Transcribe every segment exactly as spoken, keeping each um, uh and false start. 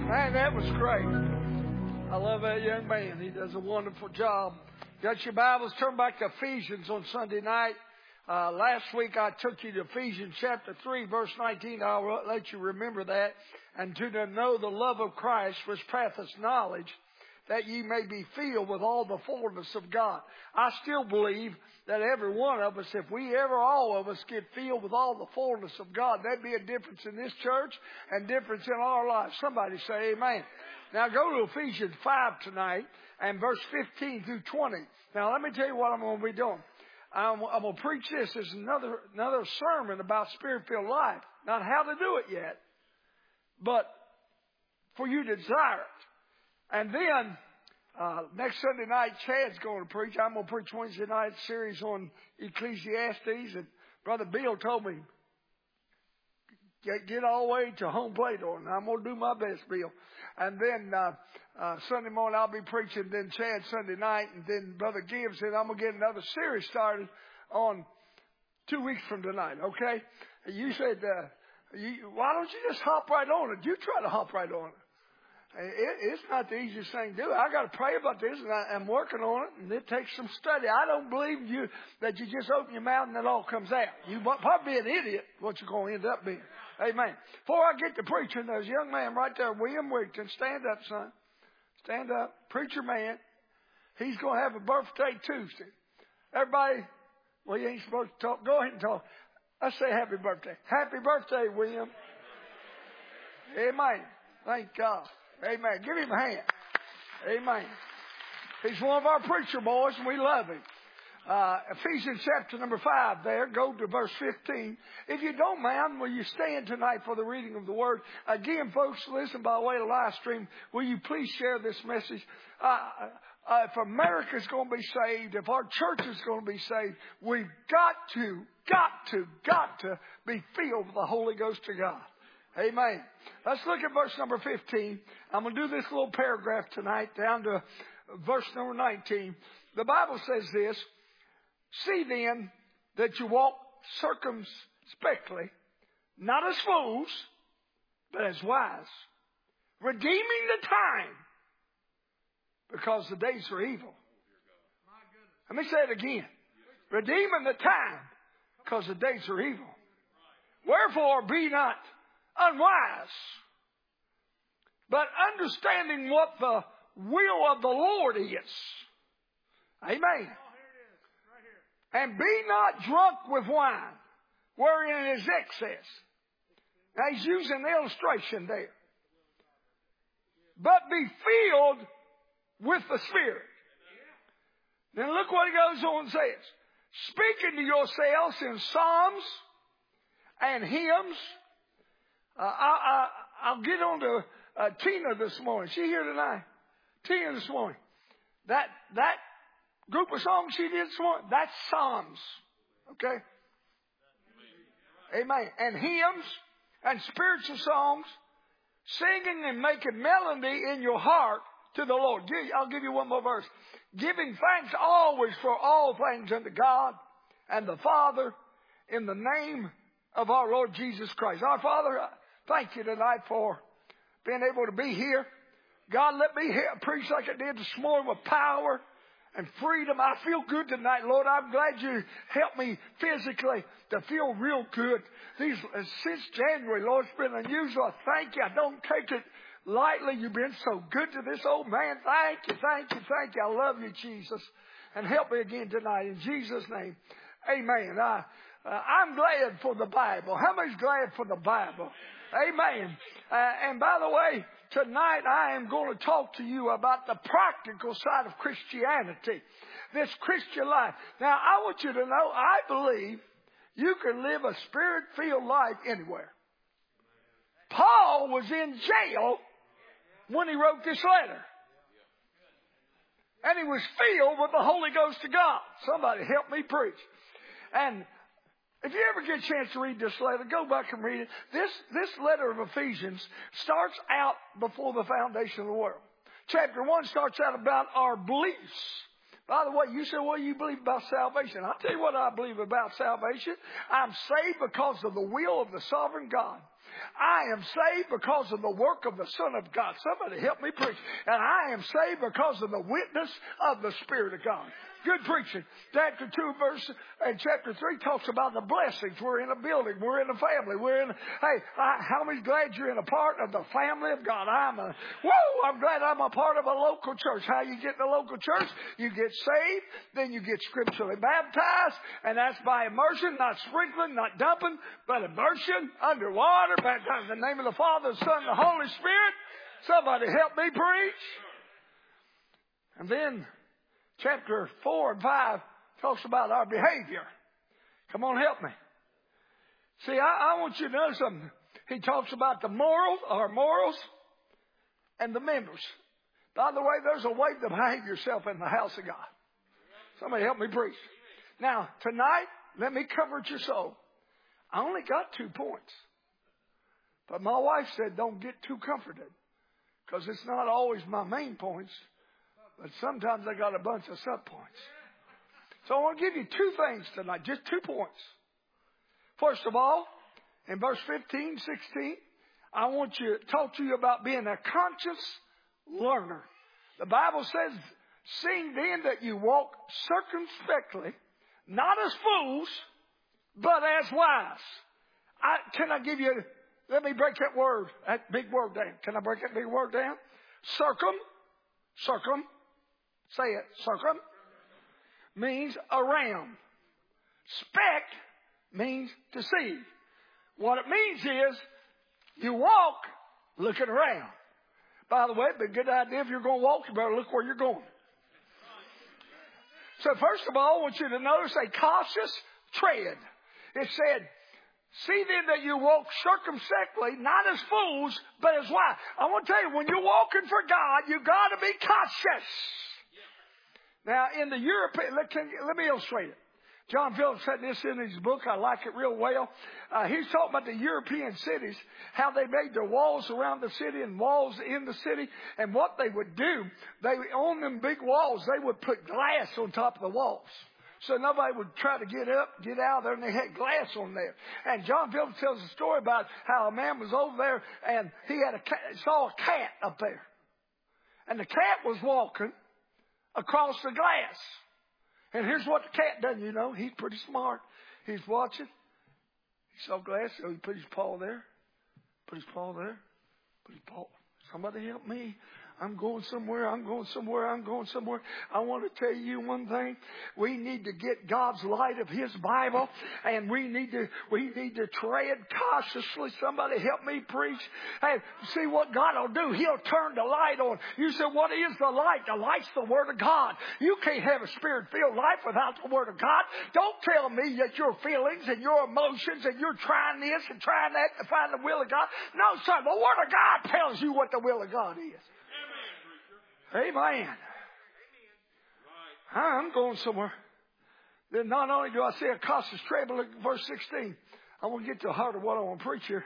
Man, that was great. I love that young man. He does a wonderful job. Got your Bibles? Turn back to Ephesians on Sunday night. Uh, last week I took you to Ephesians chapter three, verse nineteen. I'll let you remember that. And to know the love of Christ, which passeth knowledge, that ye may be filled with all the fullness of God. I still believe that every one of us, if we ever, all of us, get filled with all the fullness of God, there'd be a difference in this church and difference in our lives. Somebody say amen. Now go to Ephesians five tonight and verse fifteen through twenty. Now let me tell you what I'm going to be doing. I'm, I'm going to preach this as another, another sermon about Spirit-filled life. Not how to do it yet, but for you to desire it. And then, uh, next Sunday night, Chad's going to preach. I'm going to preach Wednesday night series on Ecclesiastes. And Brother Bill told me, get, get all the way to home plate on it. I'm going to do my best, Bill. And then, uh, uh, Sunday morning I'll be preaching, then Chad Sunday night. And then Brother Gibbs said, I'm going to get another series started on two weeks from tonight, okay? And you said, uh, you, why don't you just hop right on it? You try to hop right on it. It, it's not the easiest thing to do. I got to pray about this, and I, I'm working on it, and it takes some study. I don't believe you that you just open your mouth and it all comes out. You probably be an idiot. What you're going to end up being. Amen. Before I get to preaching, there's a young man right there, William Wigton. Stand up, son. Stand up, preacher man. He's going to have a birthday Tuesday. Everybody, well, you ain't supposed to talk. Go ahead and talk. Let's say happy birthday. Happy birthday, William. Amen. Thank God. Amen. Give him a hand. Amen. He's one of our preacher boys, and we love him. Uh, Ephesians chapter number five there. Go to verse fifteen. If you don't mind, will you stand tonight for the reading of the Word? Again, folks, listen by way of live stream. Will you please share this message? Uh, uh, if America's going to be saved, if our church is going to be saved, we've got to, got to, got to be filled with the Holy Ghost of God. Amen. Let's look at verse number fifteen. I'm going to do this little paragraph tonight down to verse number nineteen. The Bible says this, see then that you walk circumspectly, not as fools, but as wise, redeeming the time, because the days are evil. Let me say it again. Redeeming the time, because the days are evil. Wherefore be not unwise, but understanding what the will of the Lord is. Amen. And be not drunk with wine, wherein is excess. Now he's using the illustration there. But be filled with the Spirit. Then look what he goes on and says. Speaking to yourselves in psalms and hymns. Uh, I, I, I'll get on to uh, Tina this morning. She here tonight. Tina this morning. That that group of songs she did this morning, that's psalms. Okay? Amen. And hymns and spiritual songs, singing and making melody in your heart to the Lord. I'll give you one more verse. Giving thanks always for all things unto God and the Father in the name of our Lord Jesus Christ. Our Father, thank you tonight for being able to be here. God, let me hear, preach like I did this morning with power and freedom. I feel good tonight, Lord. I'm glad you helped me physically to feel real good. These uh, since January, Lord, it's been unusual. I thank you. I don't take it lightly. You've been so good to this old man. Thank you, thank you, thank you. I love you, Jesus. And help me again tonight in Jesus' name. Amen. I, uh, I'm glad for the Bible. How many's glad for the Bible? Amen. Uh, and by the way, tonight I am going to talk to you about the practical side of Christianity. This Christian life. Now, I want you to know, I believe you can live a Spirit-filled life anywhere. Paul was in jail when he wrote this letter. And he was filled with the Holy Ghost of God. Somebody help me preach. And if you ever get a chance to read this letter, go back and read it. This, this letter of Ephesians starts out before the foundation of the world. Chapter one starts out about our beliefs. By the way, you say, what do you believe about salvation? I'll tell you what I believe about salvation. I'm saved because of the will of the sovereign God. I am saved because of the work of the Son of God. Somebody help me preach. And I am saved because of the witness of the Spirit of God. Good preaching. Chapter two, verse, and chapter three talks about the blessings. We're in a building. We're in a family. We're in, hey, I, how many glad you're in a part of the family of God? I'm a, whoa, I'm glad I'm a part of a local church. How you get in a local church? You get saved, then you get scripturally baptized, and that's by immersion, not sprinkling, not dumping, but immersion, underwater, baptized in the name of the Father, the Son, and the Holy Spirit. Somebody help me preach. And then chapter four and five talks about our behavior. Come on, help me. See, I, I want you to know something. He talks about the morals, our morals, and the members. By the way, there's a way to behave yourself in the house of God. Somebody help me preach. Now, tonight, let me comfort your soul. I only got two points. But my wife said, don't get too comforted. Because it's not always my main points. But sometimes I got a bunch of sub-points. So I want to give you two things tonight, just two points. First of all, in verse fifteen, sixteen, I want to talk to you about being a conscious learner. The Bible says, seeing then that you walk circumspectly, not as fools, but as wise. I, can I give you, let me break that word, that big word down. Can I break that big word down? Circum, circum. Say it. Circum means around. Spec means to see. What it means is you walk looking around. By the way, it'd be a good idea if you're going to walk, you better look where you're going. So first of all, I want you to notice a cautious tread. It said, see then that you walk circumspectly, not as fools, but as wise. I want to tell you, when you're walking for God, you got to be cautious. Now, in the European, let, can, let me illustrate it. John Phillips said this in his book. I like it real well. Uh, he's talking about the European cities, how they made their walls around the city and walls in the city. And what they would do, they on them big walls, they would put glass on top of the walls. So nobody would try to get up, get out there, and they had glass on there. And John Phillips tells a story about how a man was over there, and he had a cat, saw a cat up there. And the cat was walking across the glass. And here's what the cat does, you know. He's pretty smart. He's watching. He saw glass, so he put his paw there. Put his paw there. Put his paw. Somebody help me. I'm going somewhere, I'm going somewhere, I'm going somewhere. I want to tell you one thing. We need to get God's light of His Bible, and we need to we need to tread cautiously. Somebody help me preach. Hey, see what God will do. He'll turn the light on. You say, what is the light? The light's the Word of God. You can't have a Spirit-filled life without the Word of God. Don't tell me that your feelings and your emotions and you're trying this and trying that to find the will of God. No, sir. The Word of God tells you what the will of God is. Amen. I'm going somewhere. Then not only do I see a cautious tread, but look at verse sixteen. I want to get to the heart of what I want to preach here.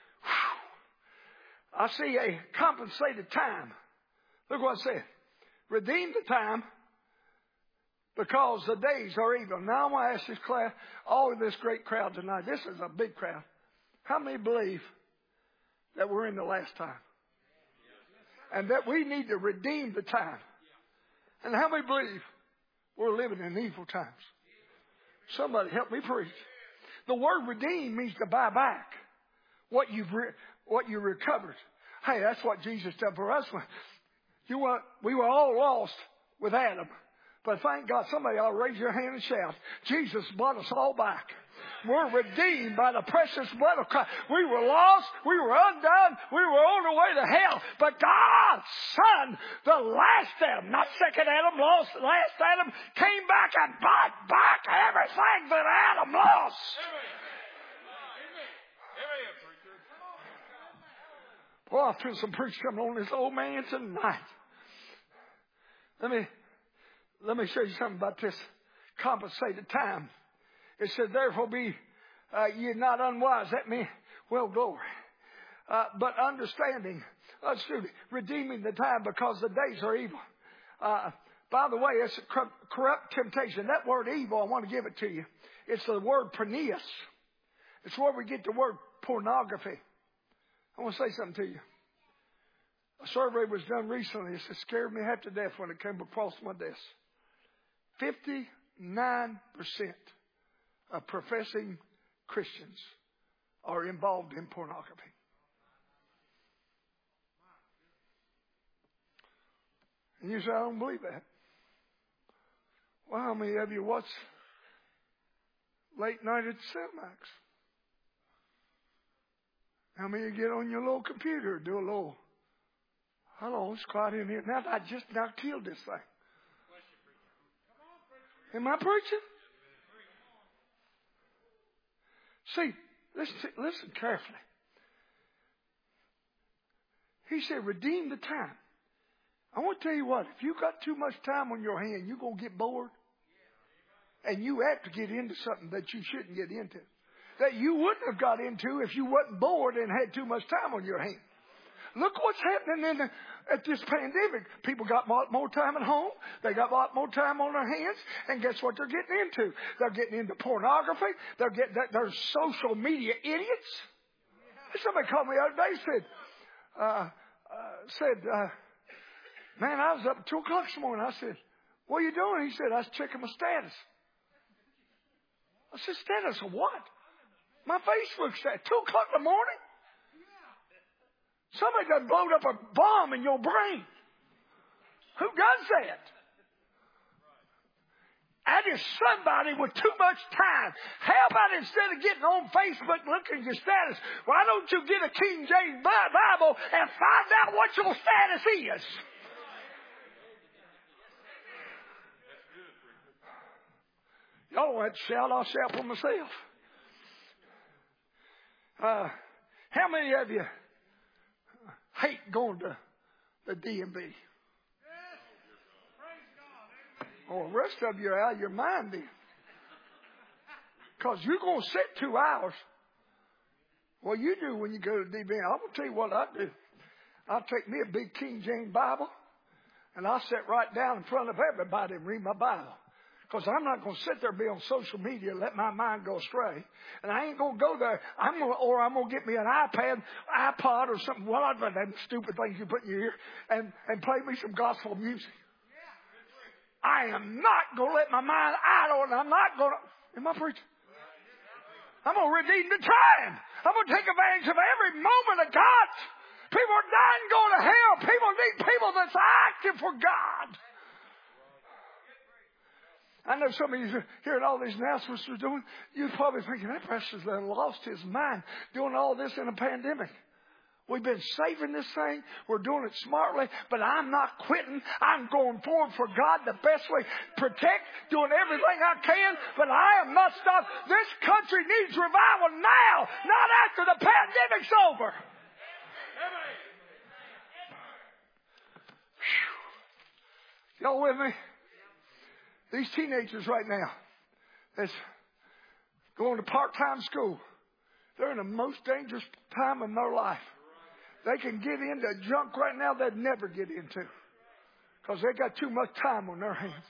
Whew. I see a compensated time. Look what it said. Redeem the time because the days are evil. Now I want to ask this class, all of this great crowd tonight. This is a big crowd. How many believe that we're in the last time? And that we need to redeem the time. And how many believe we're living in evil times? Somebody help me preach. The word redeem means to buy back what you've re- what you recovered. Hey, that's what Jesus did for us. You were, we were all lost with Adam. But thank God, somebody ought to raise your hand and shout, Jesus bought us all back. We're redeemed by the precious blood of Christ. We were lost. We were undone. We were on the way to hell. But God's Son, the last Adam, not second Adam, lost, last Adam, came back and bought back everything that Adam lost. Boy, I feel some preaching coming on this old man tonight. Let me, let me show you something about this compensated time. It said, therefore be uh, ye not unwise. That means, well, glory. Uh, but understanding, uh, excuse me, redeeming the time because the days are evil. Uh, by the way, it's a corrupt, corrupt temptation. That word evil, I want to give it to you. It's the word porneus. It's where we get the word pornography. I want to say something to you. A survey was done recently. It scared me half to death when it came across my desk. fifty-nine percent of professing Christians are involved in pornography. And you say, I don't believe that. Well, how many of you watch late night at Cinemax? How many of you get on your little computer, do a little, hello, it's quiet in here. Now I just now killed this thing. Am I preaching? See, listen, listen carefully. He said, redeem the time. I want to tell you what, if you got too much time on your hand, you're going to get bored. And you have to get into something that you shouldn't get into. That you wouldn't have got into if you wasn't bored and had too much time on your hand. Look what's happening in the, at this pandemic. People got a lot more time at home. They got a lot more time on their hands. And guess what they're getting into? They're getting into pornography. They're getting, they're social media idiots. Somebody called me the other day, said, uh, uh, said, uh, man, I was up at two o'clock this morning. I said, what are you doing? He said, I was checking my status. I said, status of what? My Facebook status. Two o'clock in the morning? Somebody done blowed up a bomb in your brain. Who does that? That is somebody with too much time. How about instead of getting on Facebook and looking at your status, why don't you get a King James Bible and find out what your status is? Y'all don't have to shout. I'll shout for myself. Uh, how many of you hate going to the D M V? Well, the rest of you are out of your mind then. Because you're going to sit two hours. Well, you do when you go to the D M V. I'm going to tell you what I do. I'll take me a big King James Bible, and I'll sit right down in front of everybody and read my Bible. Because I'm not going to sit there and be on social media and let my mind go astray. And I ain't going to go there. I'm going to, or I'm going to get me an iPad, iPod or something. Well, I'd rather them stupid things you put in your ear and, and play me some gospel music. I am not going to let my mind idle, and I'm not going to. Am I preaching? I'm going to redeem the time. I'm going to take advantage of every moment of God. People are dying going to hell. People need people that's active for God. I know some of you hearing all these announcements we're doing, you're probably thinking, that pastor's lost his mind doing all this in a pandemic. We've been saving this thing. We're doing it smartly, but I'm not quitting. I'm going forward for God the best way. Protect, doing everything I can, but I am not stopped. This country needs revival now, not after the pandemic's over. Y'all with me? These teenagers right now that's going to part-time school, they're in the most dangerous time in their life. They can get into junk right now they'd never get into because they got too much time on their hands.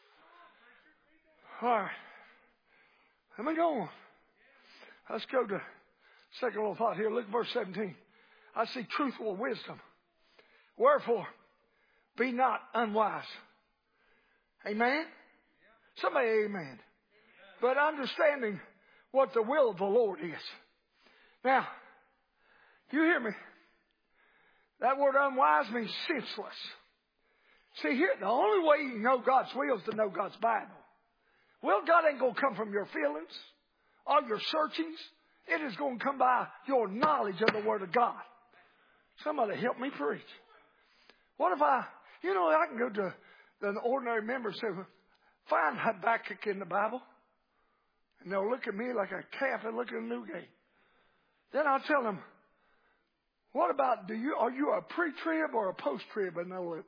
All right. Let me go on. Let's go to second little thought here. Look at verse seventeen. I see truthful wisdom. Wherefore, be not unwise. Amen? Somebody amen. But understanding what the will of the Lord is. Now, you hear me? That word unwise means senseless. See here, the only way you can know God's will is to know God's Bible. Well, God ain't going to come from your feelings or your searchings. It is going to come by your knowledge of the Word of God. Somebody help me preach. What if I, you know, I can go to an ordinary member and say, find Habakkuk in the Bible. And they'll look at me like a calf and look at a new gate. Then I'll tell them, what about, do you, are you a pre-trib or a post-trib? And they'll look.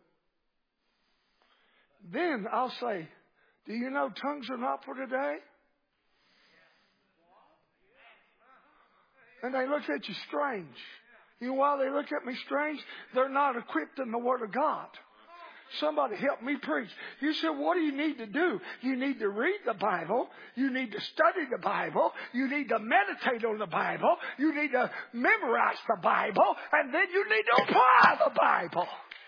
Then I'll say, do you know tongues are not for today? And they look at you strange. You know why they look at me strange? They're not equipped in the Word of God. Somebody help me preach. You said, what do you need to do? You need to read the Bible. You need to study the Bible. You need to meditate on the Bible. You need to memorize the Bible. And then you need to apply the Bible.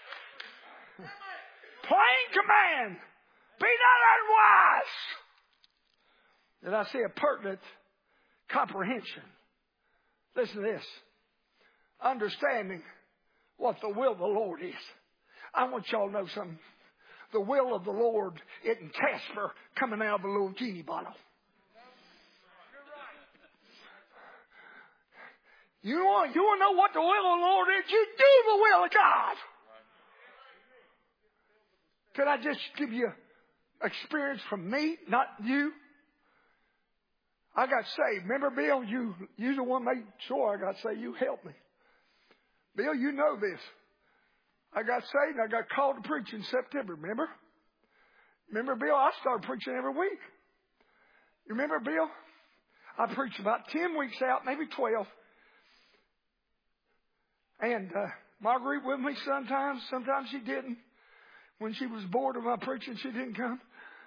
Plain command. Be not unwise. Did I say a pertinent comprehension? Listen to this. Understanding what the will of the Lord is. I want y'all to know something. The will of the Lord isn't Casper coming out of a little genie bottle. You want, you want to know what the will of the Lord is? You do the will of God. Can I just give you experience from me, not you? I got saved. Remember, Bill, you, you the one made sure I got saved. You helped me. Bill, you know this. I got saved and I got called to preach in September, remember? Remember, Bill, I started preaching every week. You remember, Bill? I preached about ten weeks out, maybe twelve. And uh, Marguerite with me sometimes. Sometimes she didn't. When she was bored of my preaching, she didn't come.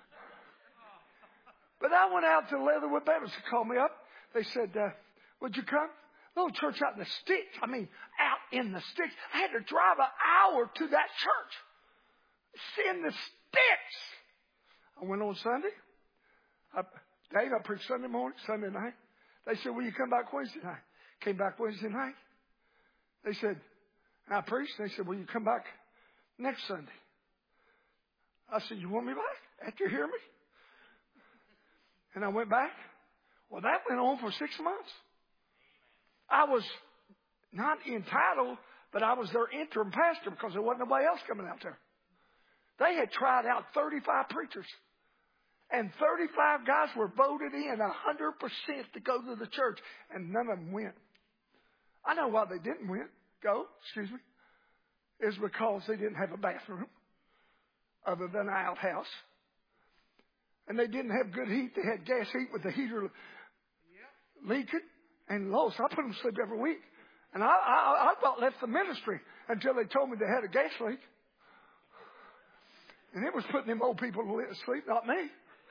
But I went out to Leatherwood Baptist. They called me up. They said, uh, would you come? Little church out in the sticks. I mean, out in the sticks. I had to drive an hour to that church. In the sticks. I went on Sunday. I, Dave, I preached Sunday morning, Sunday night. They said, will you come back Wednesday night? Came back Wednesday night. They said, I preached. They said, will you come back next Sunday? I said, you want me back after you hear me? And I went back. Well, that went on for six months. I was not entitled, but I was their interim pastor because there wasn't nobody else coming out there. They had tried out thirty-five preachers. And thirty-five guys were voted in one hundred percent to go to the church. And none of them went. I know why they didn't win. Go, excuse me. It's because they didn't have a bathroom other than an outhouse. And they didn't have good heat. They had gas heat with the heater leaking. And Lois, I put them to sleep every week. And I, I, I about left the ministry until they told me they had a gas leak. And it was putting them old people to sleep, not me.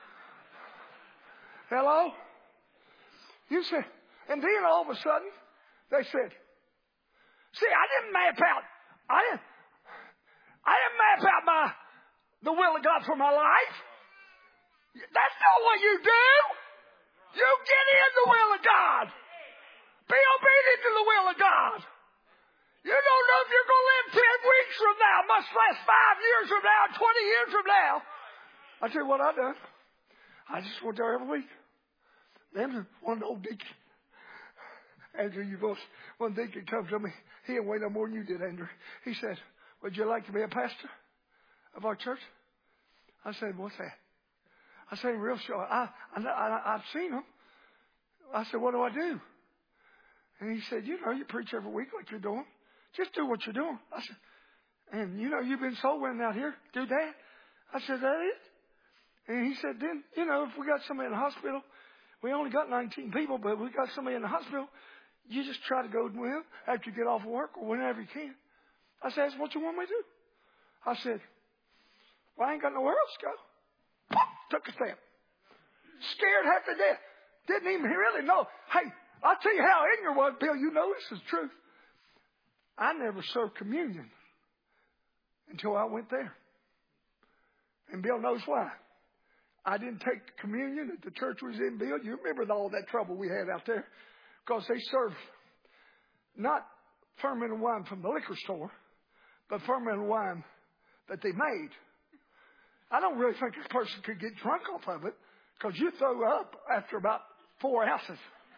Hello? You said, and then all of a sudden, they said, see, I didn't map out, I didn't, I didn't map out my, the will of God for my life. That's not what you do. You get in the will of God. Be obedient to the will of God. You don't know if you're going to live ten weeks from now, much less five years from now, twenty years from now. I tell you what I done. I just went there every week. Then one old deacon, Andrew, you both, one deacon comes to me. He didn't weigh no more than you did, Andrew. He said, would you like to be a pastor of our church? I said, what's that? I said, real short. I, I, I, I've seen them. I said, what do I do? And he said, you know, you preach every week like you're doing. Just do what you're doing. I said, and you know, you've been soul winning out here. Do that. I said, that it? And he said, then, you know, if we got somebody in the hospital, we only got nineteen people, but we got somebody in the hospital, you just try to go with them after you get off work or whenever you can. I said, that's what you want me to do. I said, well, I ain't got nowhere else to go. Pop, took a step. Scared half to death. Didn't even really know. Hey, I'll tell you how ignorant I was, Bill. You know this is truth. I never served communion until I went there. And Bill knows why. I didn't take communion at the church was in, Bill. You remember all that trouble we had out there? Because they served not fermented wine from the liquor store, but fermented wine that they made. I don't really think this person could get drunk off of it because you throw up after about four ounces.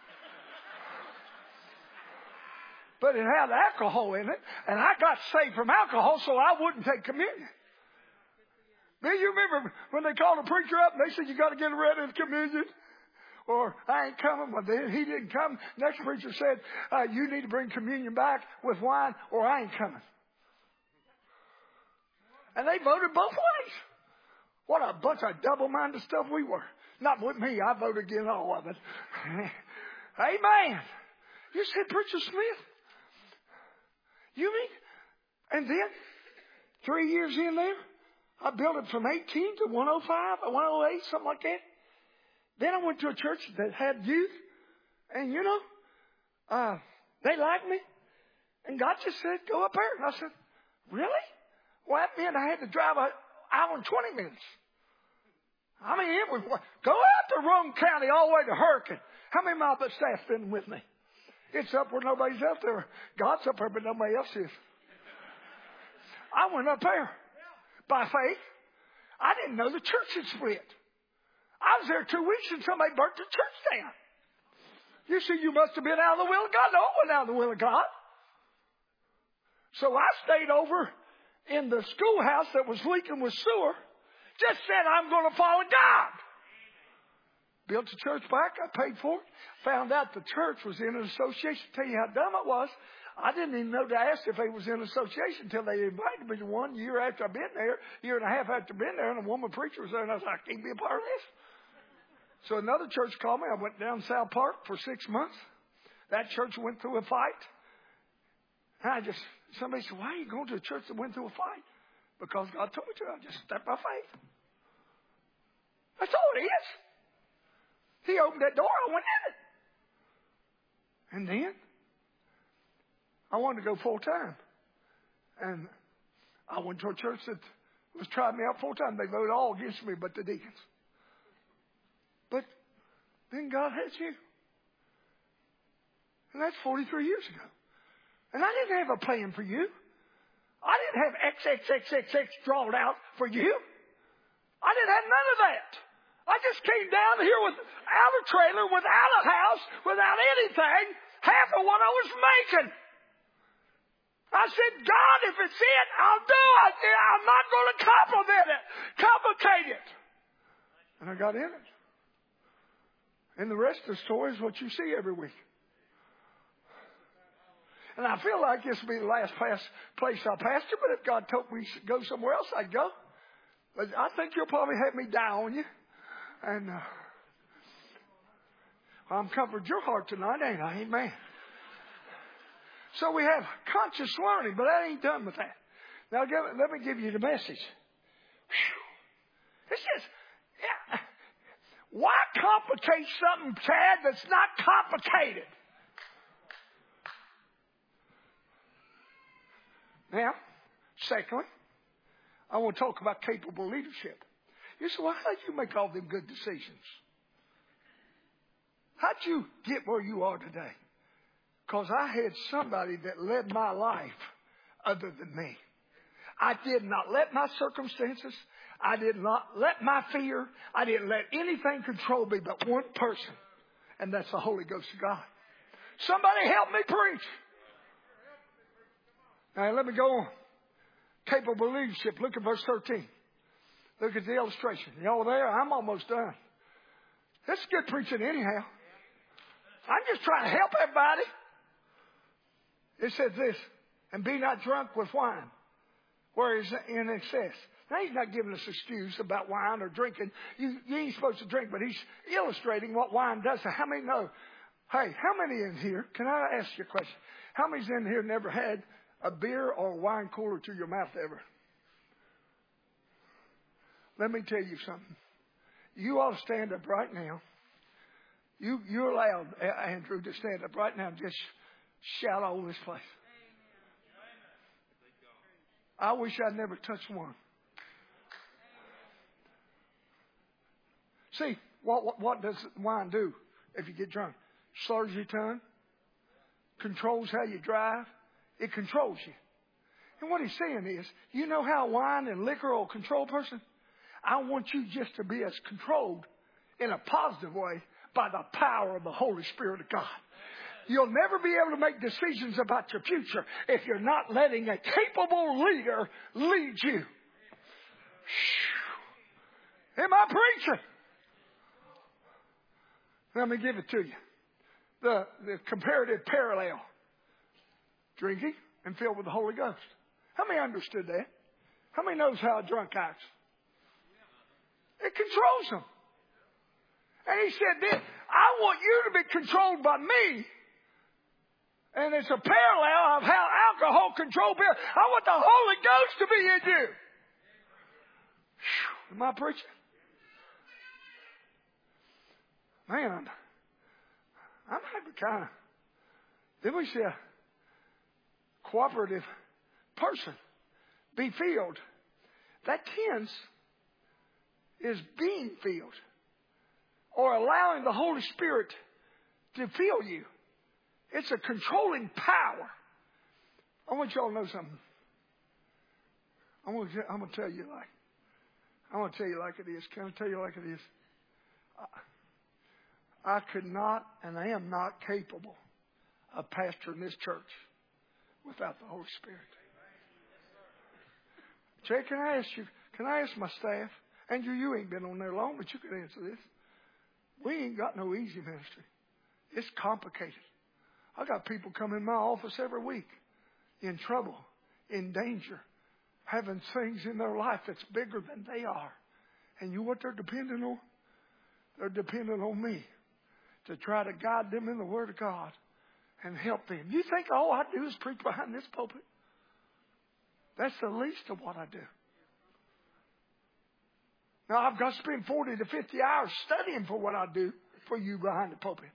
But it had alcohol in it, and I got saved from alcohol, so I wouldn't take communion. Do you remember when they called a preacher up and they said, you got to get ready of communion? Or, I ain't coming. Well, then he didn't come. Next preacher said, uh, you need to bring communion back with wine, or I ain't coming. And they voted both ways. What a bunch of double-minded stuff we were. Not with me. I voted against all of it. Amen. You said, Preacher Smith? You mean? And then, three years in there, I built it from eighteen to one oh five, one oh eight, something like that. Then I went to a church that had youth. And, you know, uh, they liked me. And God just said, go up there. And I said, really? Well, that meant I had to drive an hour and twenty minutes. I mean, it was, go out to Rome County all the way to Hurricane. How many of my staff been with me? It's up where nobody's up there. God's up there, but nobody else is. I went up there by faith. I didn't know the church had split. I was there two weeks and somebody burnt the church down. You see, you must have been out of the will of God. No, I wasn't out of the will of God. So I stayed over in the schoolhouse that was leaking with sewer. Just said, I'm going to follow God. Built the church back. I paid for it. Found out the church was in an association. Tell you how dumb it was. I didn't even know to ask if they was in an association until they invited me to one year after I'd been there, year and a half after I'd been there, and a woman preacher was there, and I was like, I can't be a part of this. So another church called me. I went down South Park for six months. That church went through a fight. And I just, somebody said, why are you going to a church that went through a fight? Because God told me to. I just stepped by faith. That's all it is. He opened that door. I went in it. And then I wanted to go full time. And I went to a church that was trying me out full time. They voted all against me but the deacons. But then God has you. And that's forty-three years ago. And I didn't have a plan for you. I didn't have X X X X X drawn out for you. I didn't have none of that. I just came down here without a trailer, without a house, without anything, half of what I was making. I said, God, if it's it, I'll do it. I'm not going to complicate it. Complicate it. And I got in it. And the rest of the story is what you see every week. And I feel like this will be the last place I pastor, but if God told me to go somewhere else, I'd go. But I think you'll probably have me die on you. And uh, I'm comforting your heart tonight, ain't I? Amen. So we have conscious learning, but I ain't done with that. Now, let me give you the message. Whew. It's just, yeah. Why complicate something, Chad, that's not complicated? Now, secondly, I want to talk about capable leadership. You say, well, how did you make all them good decisions? How'd you get where you are today? Because I had somebody that led my life other than me. I did not let my circumstances. I did not let my fear. I didn't let anything control me but one person. And that's the Holy Ghost of God. Somebody help me preach. Now, let me go on. Capable leadership. Look at verse thirteen. Look at the illustration. Y'all there? I'm almost done. This is good preaching anyhow. I'm just trying to help everybody. It says this, and be not drunk with wine, where is in excess. Now, he's not giving us an excuse about wine or drinking. You, you ain't supposed to drink, but he's illustrating what wine does. So how many know? Hey, how many in here, can I ask you a question? How many's in here never had a beer or a wine cooler to your mouth ever? Let me tell you something. You ought to stand up right now. You, you're allowed, Andrew, to stand up right now and just shout all over this place. I wish I'd never touched one. See, what, what, what does wine do if you get drunk? Slurs your tongue, controls how you drive. It controls you. And what he's saying is, you know how wine and liquor will control a person? I want you just to be as controlled in a positive way by the power of the Holy Spirit of God. You'll never be able to make decisions about your future if you're not letting a capable leader lead you. Am I preaching? Let me give it to you. The, the comparative parallel. Drinking and filled with the Holy Ghost. How many understood that? How many knows how a drunk acts? It controls them. And he said this, I want you to be controlled by me. And it's a parallel of how alcohol controls beer. I want the Holy Ghost to be in you. Whew, am I preaching? Man, I'm, I'm like kind of, then we see a cooperative person be filled. That tense is being filled or allowing the Holy Spirit to fill you. It's a controlling power. I want y'all to know something. I'm going to, I'm going to tell you like, I'm going to tell you like it is. Can I tell you like it is? I, I could not and I am not capable of pastoring this church without the Holy Spirit. Jay, can I ask you, can I ask my staff? Andrew, you ain't been on there long, but you can answer this. We ain't got no easy ministry. It's complicated. I got people come in my office every week in trouble, in danger, having things in their life that's bigger than they are. And you know what they're depending on? They're dependent on me to try to guide them in the Word of God and help them. You think all I do is preach behind this pulpit? That's the least of what I do. Now, I've got to spend forty to fifty hours studying for what I do for you behind the pulpit.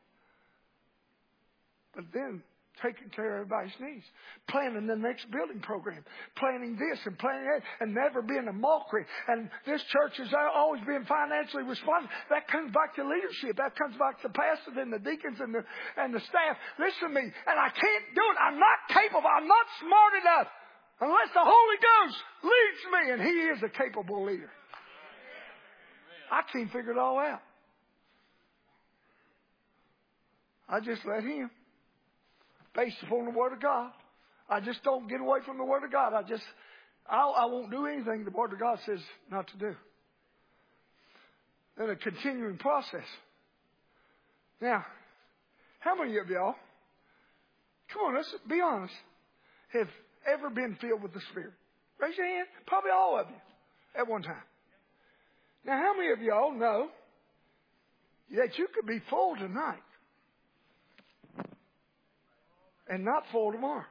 But then, taking care of everybody's needs. Planning the next building program. Planning this and planning that. And never being a mockery. And this church has always been financially responsible. That comes back to leadership. That comes back to the pastors and the deacons and the, and the staff. Listen to me. And I can't do it. I'm not capable. I'm not smart enough. Unless the Holy Ghost leads me. And He is a capable leader. I can't figure it all out. I just let Him. Based upon the Word of God. I just don't get away from the Word of God. I just, I, I won't do anything the Word of God says not to do. Then a continuing process. Now, how many of y'all, come on, let's be honest, have ever been filled with the Spirit? Raise your hand. Probably all of you at one time. Now, how many of y'all know that you could be full tonight and not full tomorrow?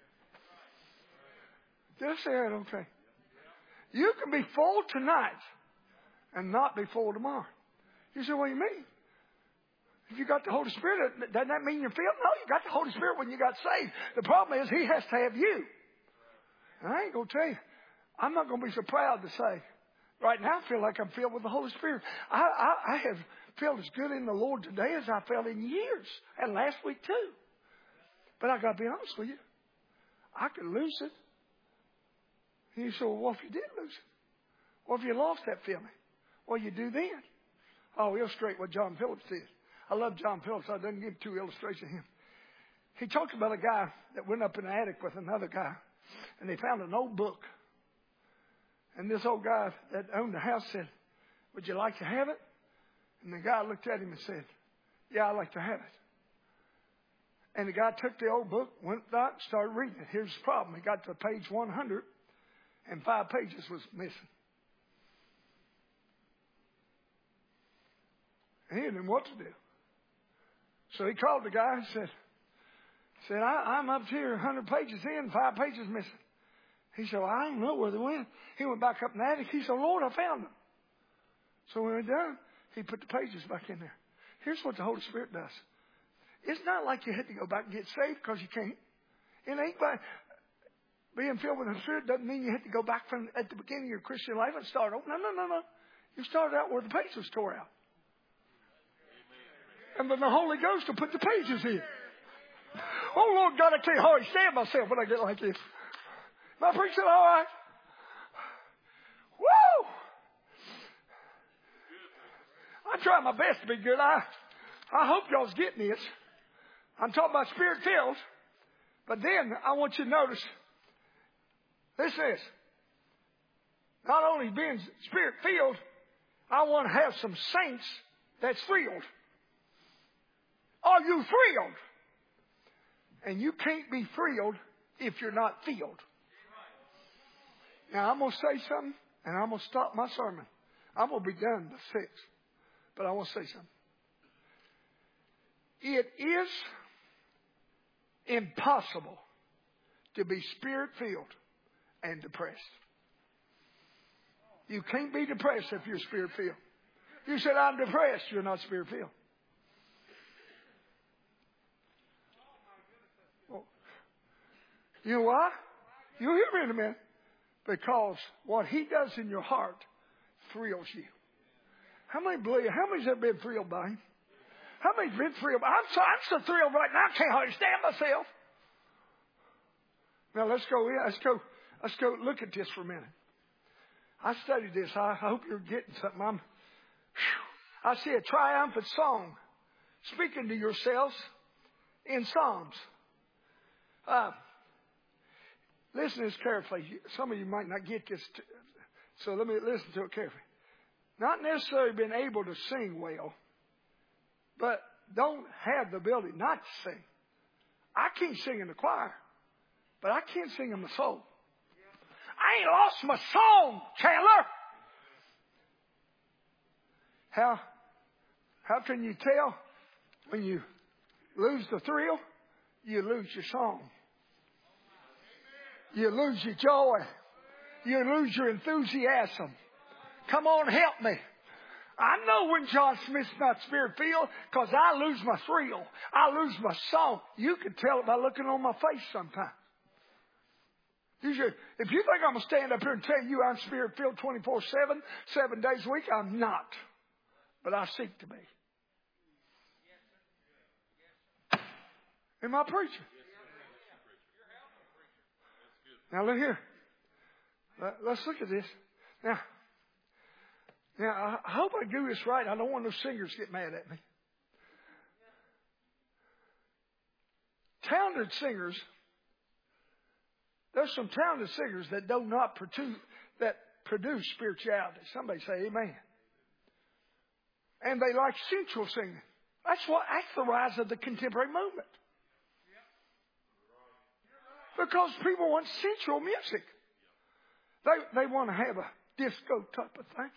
Did I say that okay? You can be full tonight and not be full tomorrow. You say, what do you mean? If you got the Holy Spirit, doesn't that mean you're filled? No, you got the Holy Spirit when you got saved. The problem is He has to have you. And I ain't going to tell you. I'm not going to be so proud to say, right now I feel like I'm filled with the Holy Spirit. I, I, I have felt as good in the Lord today as I felt in years. And last week too. But I got to be honest with you. I could lose it. And you say, well, what if you did lose it? What if you lost that feeling? What do you do then? I'll illustrate what John Phillips did. I love John Phillips. I didn't give two illustrations of him. He talked about a guy that went up in the attic with another guy. And they found an old book. And this old guy that owned the house said, would you like to have it? And the guy looked at him and said, yeah, I'd like to have it. And the guy took the old book, went back, started reading it. Here's the problem. He got to page one hundred, and five pages was missing. And he didn't know what to do. So he called the guy and said, said I, I'm up here one hundred pages in, five pages missing. He said, well, I don't know where they went. He went back up in the attic. He said, Lord, I found them. So when he done, he put the pages back in there. Here's what the Holy Spirit does. It's not like you had to go back and get saved because you can't. It ain't by being filled with the Spirit doesn't mean you have to go back from at the beginning of your Christian life and start over. No, no, no, no. You started out where the page was tore out. And then the Holy Ghost will put the pages in. Oh, Lord God, I can't hardly stand myself when I get like this. Am I preaching all right? Woo! I try my best to be good. I, I hope y'all's getting this. I'm talking about Spirit-filled. But then I want you to notice this is not only being Spirit-filled, I want to have some saints that's thrilled. Are you thrilled? And you can't be thrilled if you're not filled. Now, I'm going to say something, and I'm going to stop my sermon. I'm going to be done by six. But I want to say something. It is impossible to be Spirit-filled and depressed. You can't be depressed if you're spirit-filled. You said, I'm depressed. You're not spirit-filled. Well, you know why? You'll hear me in a minute. Because what He does in your heart thrills you. How many believe? How many's ever been thrilled by Him? How many's been thrilled? I'm so, I'm so thrilled right now. I can't hardly stand myself. Now let's go in. Let's go. Let's go look at this for a minute. I studied this. I hope you're getting something. I'm, I see a triumphant song speaking to yourselves in Psalms. Uh, listen to this carefully. Some of you might not get this, t- so let me listen to it carefully. Not necessarily being able to sing well, but don't have the ability not to sing. I can't sing in the choir, but I can't sing in my soul. I ain't lost my song, Chandler. How, how can you tell when you lose the thrill? You lose your song. You lose your joy. You lose your enthusiasm. Come on, help me. I know when John Smith's not spirit-filled because I lose my thrill. I lose my song. You can tell it by looking on my face sometimes. You should, if you think I'm going to stand up here and tell you I'm spirit-filled twenty-four seven, seven days a week, I'm not. But I seek to be. Am I preaching? Now look here. Let's look at this. Now, now I hope I do this right. I don't want those singers to get mad at me. Talented singers. There's some talented singers that do not produce, that produce spirituality. Somebody say amen. And they like sensual singing. That's what, that's the rise of the contemporary movement. Because people want sensual music. They, they want to have a disco type of thing.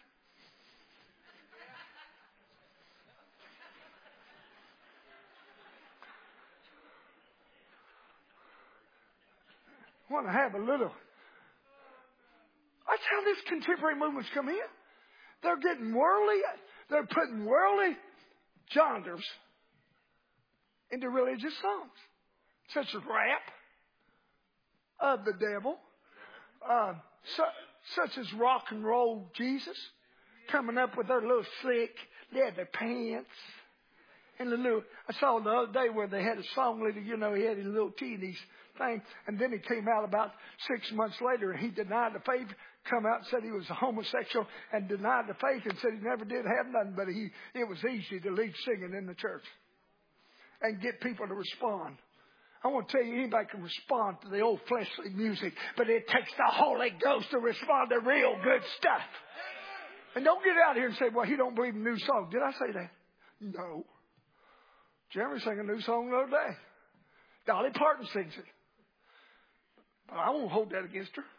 Want to have a little. That's how this contemporary movement's come in. They're getting worldly. They're putting worldly genres into religious songs, such as rap of the devil, uh, su- such as rock and roll Jesus, coming up with their little slick leather pants. And the little, I saw the other day where they had a song leader, you know, he had his little teenies thing, and then he came out about six months later and he denied the faith, come out and said he was a homosexual and denied the faith and said he never did have nothing, but he, it was easy to lead singing in the church and get people to respond. I want to tell you, anybody can respond to the old fleshly music, but it takes the Holy Ghost to respond to real good stuff. And don't get out here and say, well, he don't believe in new songs. Did I say that? No. Jeremy sang a new song the other day. Dolly Parton sings it. But I won't hold that against her.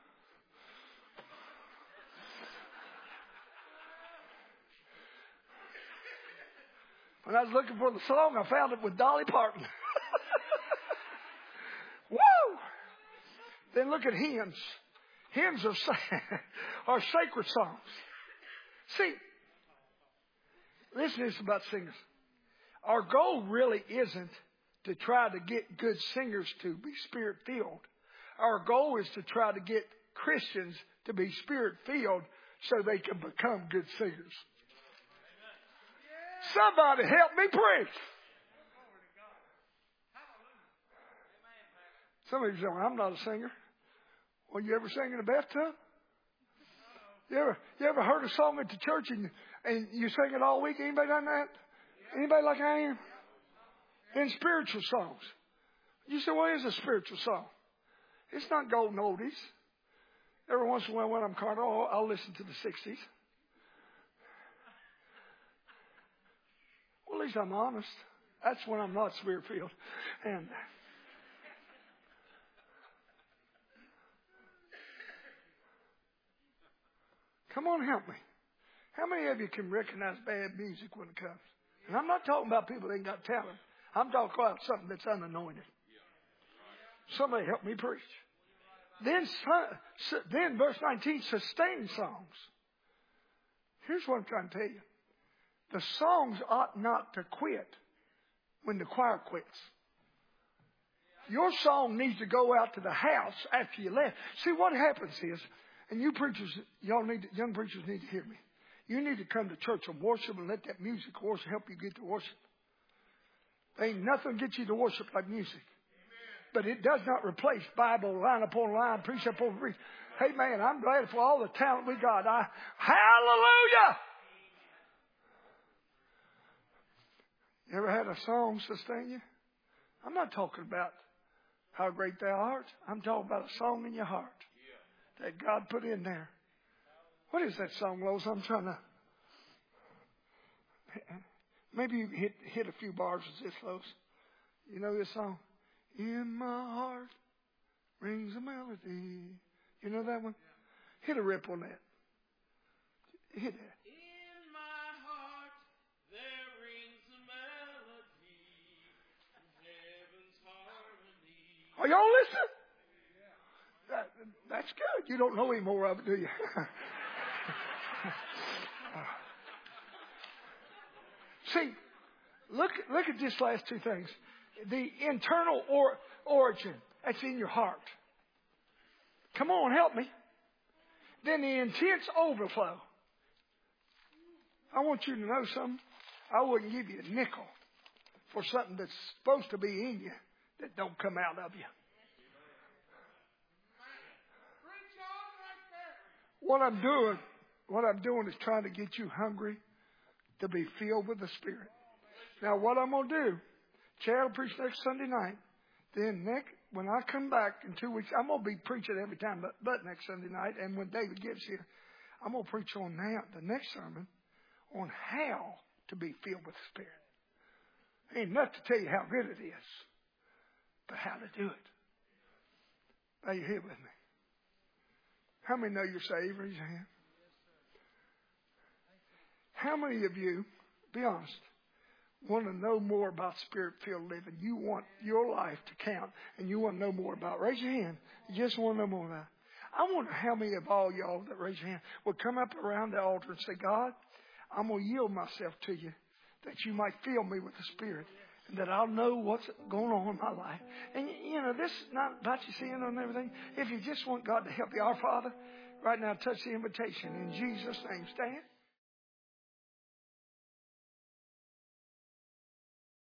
When I was looking for the song, I found it with Dolly Parton. Woo! Then look at hymns. Hymns are, are sacred songs. See, listen to this about singers. Our goal really isn't to try to get good singers to be spirit-filled. Our goal is to try to get Christians to be spirit-filled so they can become good singers. Somebody help me preach. Some of you say, well, I'm not a singer. Well, you ever sang in a bathtub? You ever, you ever heard a song at the church and, and you sang it all week? Anybody done that? Anybody like I am? In spiritual songs. You say, what is a spiritual song? It's not golden oldies. Every once in a while when I'm carnal, I'll, I'll listen to the sixties. Well, at least I'm honest. That's when I'm not spirit-filled. And come on, help me. How many of you can recognize bad music when it comes? And I'm not talking about people that ain't got talent. I'm talking about something that's unanointed. Somebody help me preach. Then, then verse nineteen, sustain songs. Here's what I'm trying to tell you. The songs ought not to quit when the choir quits. Your song needs to go out to the house after you left. See, what happens is, and you preachers, y'all need to, young preachers need to hear me. You need to come to church and worship and let that music worship help you get to worship. There ain't nothing get you to worship like music. But it does not replace Bible line upon line, precept upon precept. Hey, man, I'm glad for all the talent we got. I, hallelujah! You ever had a song sustain you? I'm not talking about how great thou art. I'm talking about a song in your heart that God put in there. What is that song, Lois? I'm trying to... Maybe you can hit, hit a few bars with this, Lois. You know this song? In my heart rings a melody. You know that one? Hit a rip on that. Hit that. In my heart there rings a melody from heaven's harmony. Are y'all listening? That, that's good. You don't know any more of it, do you? See, look, look at these last two things. The internal or, origin, that's in your heart. Come on, help me. Then the intense overflow. I want you to know something. I wouldn't give you a nickel for something that's supposed to be in you that don't come out of you. What I'm doing, what I'm doing is trying to get you hungry to be filled with the Spirit. Now, what I'm going to do, Chad will preach next Sunday night. Then next, when I come back in two weeks, I'm going to be preaching every time but, but next Sunday night. And when David gets here, I'm going to preach on now, the next sermon, on how to be filled with the Spirit. Ain't enough to tell you how good it is, but how to do it. Are you here with me? How many know you're saved? Raise your hand. How many of you, be honest, want to know more about Spirit-filled living? You want your life to count, and you want to know more about it. Raise your hand. You just want to know more about it. I wonder how many of all y'all that raise your hand would come up around the altar and say, God, I'm going to yield myself to you that you might fill me with the Spirit and that I'll know what's going on in my life. And, you know, this is not about you seeing and everything. If you just want God to help you, our Father, right now touch the invitation. In Jesus' name, stand.